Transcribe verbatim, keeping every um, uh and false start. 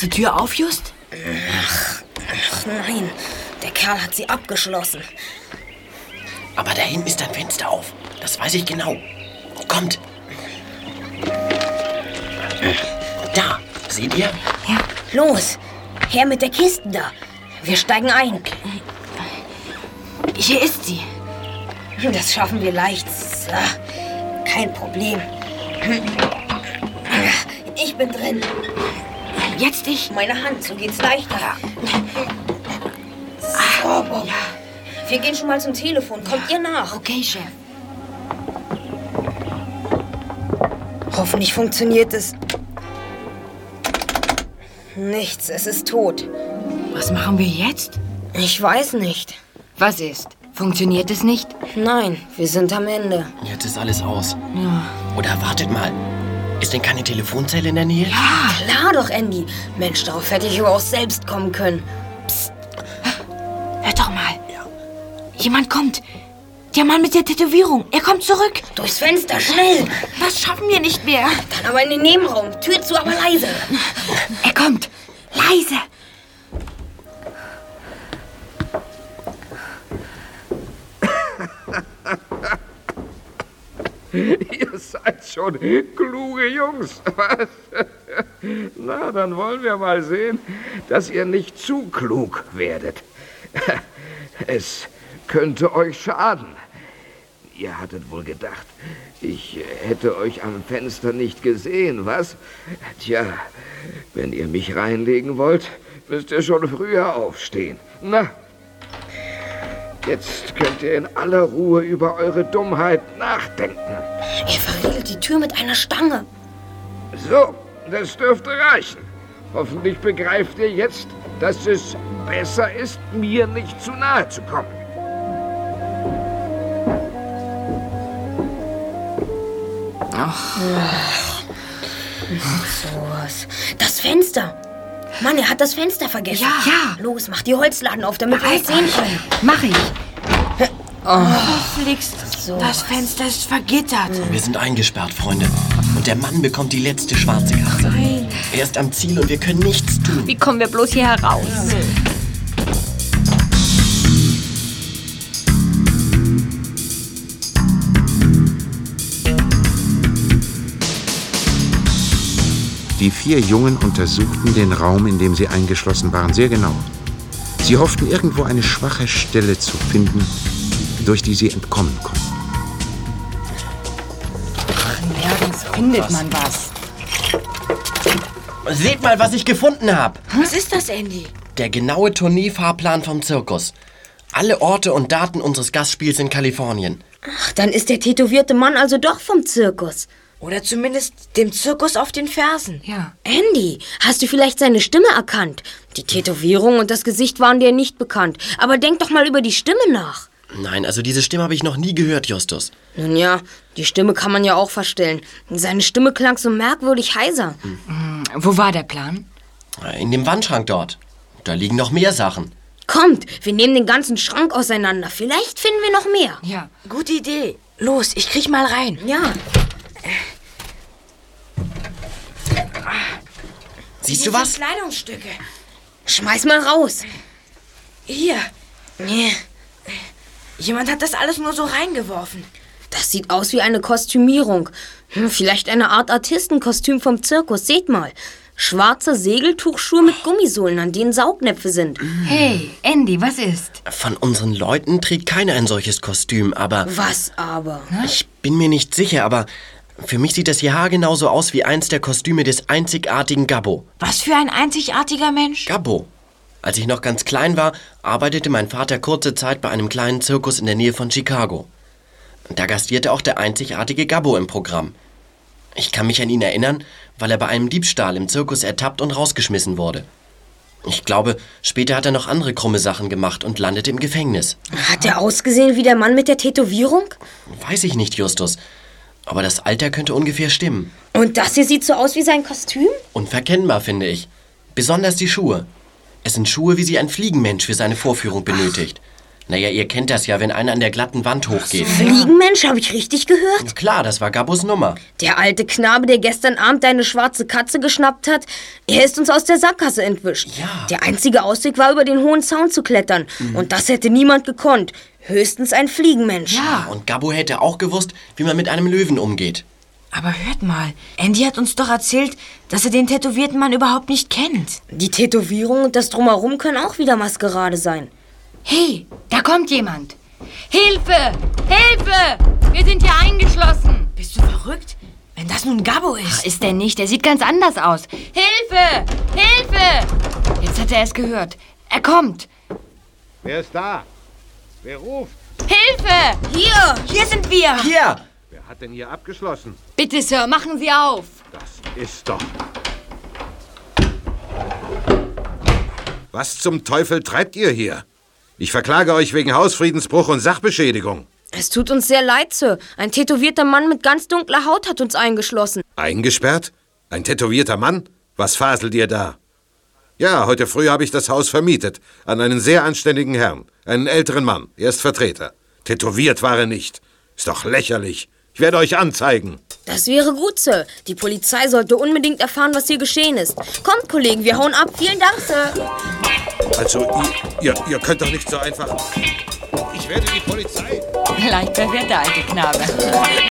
die Tür auf, Just? Ach, ach nein, der Kerl hat sie abgeschlossen. Aber da hinten ist ein Fenster auf. Das weiß ich genau. Kommt. Da, seht ihr? Ja. Los, her mit der Kiste da. Wir steigen ein. Hier ist sie. Das schaffen wir leicht. So, kein Problem. Ich bin drin. Jetzt ich. Meine Hand, so geht's leichter. Sauber. Ja. Wir gehen schon mal zum Telefon. Kommt ihr nach? Okay, Chef. Hoffentlich funktioniert es. Nichts, es ist tot. Was machen wir jetzt? Ich weiß nicht. Was ist? Funktioniert es nicht? Nein, wir sind am Ende. Jetzt ist alles aus. Ja. Oder wartet mal. Ist denn keine Telefonzelle in der Nähe? Ja. Klar doch, Andy. Mensch, darauf hätte ich überhaupt selbst kommen können. Psst. Hört doch mal. Ja. Jemand kommt. Der Mann mit der Tätowierung. Er kommt zurück. Durchs Fenster, schnell. Das schaffen wir nicht mehr. Dann aber in den Nebenraum. Tür zu, aber leise. Er kommt. Leise. Ihr seid schon kluge Jungs, was? Na, dann wollen wir mal sehen, dass ihr nicht zu klug werdet. Es könnte euch schaden. Ihr hattet wohl gedacht, ich hätte euch am Fenster nicht gesehen, was? Tja, wenn ihr mich reinlegen wollt, müsst ihr schon früher aufstehen. Na, jetzt könnt ihr in aller Ruhe über eure Dummheit nachdenken. Er verriegelt die Tür mit einer Stange. So, das dürfte reichen. Hoffentlich begreift ihr jetzt, dass es besser ist, mir nicht zu nahe zu kommen. Ach. Sowas. Das Fenster. Mann, er hat das Fenster vergessen. Ja. ja. Los, mach die Holzladen auf, damit wir es sehen können. Mach ich. Oh. Felix, So. das Fenster ist vergittert. Wir sind eingesperrt, Freunde. Und der Mann bekommt die letzte schwarze Karte. Nein. Er ist am Ziel und wir können nichts tun. Wie kommen wir bloß hier heraus? Die vier Jungen untersuchten den Raum, in dem sie eingeschlossen waren, sehr genau. Sie hofften, irgendwo eine schwache Stelle zu finden, durch die sie entkommen konnten. Nirgends findet man was. Seht mal, was ich gefunden habe. Was ist das, Andy? Der genaue Tourneefahrplan vom Zirkus. Alle Orte und Daten unseres Gastspiels in Kalifornien. Ach, dann ist der tätowierte Mann also doch vom Zirkus. Oder zumindest dem Zirkus auf den Fersen. Ja. Andy, hast du vielleicht seine Stimme erkannt? Die Tätowierung und das Gesicht waren dir nicht bekannt. Aber denk doch mal über die Stimme nach. Nein, also diese Stimme habe ich noch nie gehört, Justus. Nun ja, die Stimme kann man ja auch verstellen. Seine Stimme klang so merkwürdig heiser. Hm, wo war der Plan? In dem Wandschrank dort. Da liegen noch mehr Sachen. Kommt, wir nehmen den ganzen Schrank auseinander. Vielleicht finden wir noch mehr. Ja. Gute Idee. Los, ich kriech mal rein. Ja. Siehst Hier du was? sind Kleidungsstücke. Schmeiß mal raus. Hier. Nee, Jemand hat das alles nur so reingeworfen. das sieht aus wie eine Kostümierung. Hm, vielleicht eine Art Artistenkostüm vom Zirkus. Seht mal. Schwarze Segeltuchschuhe mit Gummisohlen, an denen Saugnäpfe sind. Hey, Andy, was ist? Von unseren Leuten trägt keiner ein solches Kostüm, aber... Was aber? Ich bin mir nicht sicher, aber für mich sieht das hier haargenau so aus wie eins der Kostüme des einzigartigen Gabbo. Was für ein einzigartiger Mensch? Gabbo. Als ich noch ganz klein war, arbeitete mein Vater kurze Zeit bei einem kleinen Zirkus in der Nähe von Chicago. Da gastierte auch der einzigartige Gabbo im Programm. Ich kann mich an ihn erinnern, weil er bei einem Diebstahl im Zirkus ertappt und rausgeschmissen wurde. Ich glaube, später hat er noch andere krumme Sachen gemacht und landete im Gefängnis. Hat er ausgesehen wie der Mann mit der Tätowierung? Weiß ich nicht, Justus. Aber das Alter könnte ungefähr stimmen. Und das hier sieht so aus wie sein Kostüm? Unverkennbar, finde ich. Besonders die Schuhe. Es sind Schuhe, wie sie ein Fliegenmensch für seine Vorführung benötigt. Naja, ihr kennt das ja, wenn einer an der glatten Wand hochgeht. Fliegenmensch, habe ich richtig gehört? Klar, das war Gabbos Nummer. Der alte Knabe, der gestern Abend deine schwarze Katze geschnappt hat, er ist uns aus der Sackgasse entwischt. Ja. Der einzige Ausweg war, über den hohen Zaun zu klettern. Mhm. Und das hätte niemand gekonnt. Höchstens ein Fliegenmensch. Ja. Und Gabbo hätte auch gewusst, wie man mit einem Löwen umgeht. Aber hört mal, Andy hat uns doch erzählt, dass er den tätowierten Mann überhaupt nicht kennt. Die Tätowierung und das Drumherum können auch wieder Maskerade sein. Hey, da kommt jemand. Hilfe! Hilfe! Wir sind hier eingeschlossen. Bist du verrückt? Wenn das nun Gabbo ist. Ach, ist der nicht. Der sieht ganz anders aus. Hilfe! Hilfe! Jetzt hat er es gehört. Er kommt. Wer ist da? Wer ruft? Hilfe! Hier! Hier sind wir. Hier! Wer hat denn hier abgeschlossen? Bitte, Sir, machen Sie auf. Das ist doch... Was zum Teufel treibt ihr hier? Ich verklage euch wegen Hausfriedensbruch und Sachbeschädigung. Es tut uns sehr leid, Sir. Ein tätowierter Mann mit ganz dunkler Haut hat uns eingeschlossen. Eingesperrt? Ein tätowierter Mann? Was faselt ihr da? Ja, heute früh habe ich das Haus vermietet. An einen sehr anständigen Herrn. Einen älteren Mann. Er ist Vertreter. Tätowiert war er nicht. Ist doch lächerlich. Ich werde euch anzeigen. Das wäre gut, Sir. Die Polizei sollte unbedingt erfahren, was hier geschehen ist. Kommt, Kollegen, wir hauen ab. Vielen Dank, Sir. Also, ihr, ihr, ihr könnt doch nicht so einfach... Ich werde die Polizei... Leicht verwirrt, der alte Knabe.